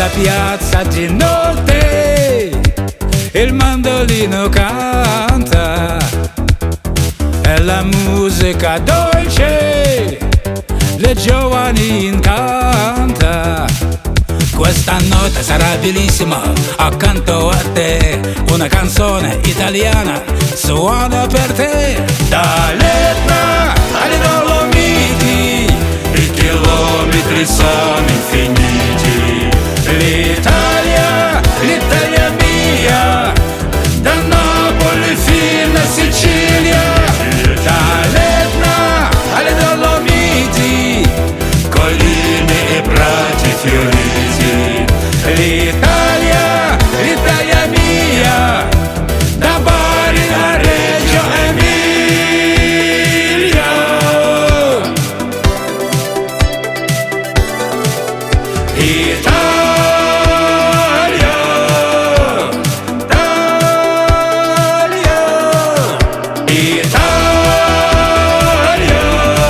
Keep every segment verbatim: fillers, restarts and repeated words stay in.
piazza di notte il mandolino canta e la musica dolce le giovani incanta. Questa notte sarà bellissima accanto a te, una canzone italiana suona per te. Dall'Etna alle Dolomiti i chilometri sono infiniti. L'Italia, l'Italia mia, da Napoli fino a Sicilia. Dall'Etna alle Dolomiti, colline e prati fioriti. L'Italia, l'Italia mia, da Bari a Reggio Emilia. Italia, Italia, Italia,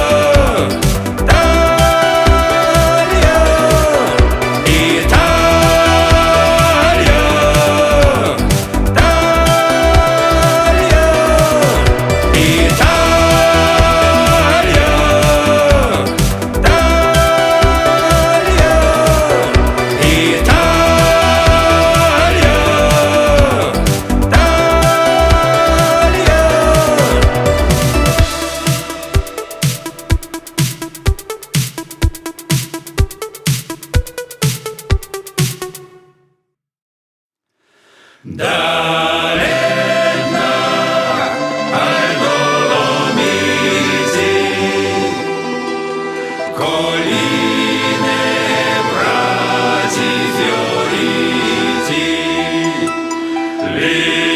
Dall'Etna ai Dolomiti, colline e prati fioriti.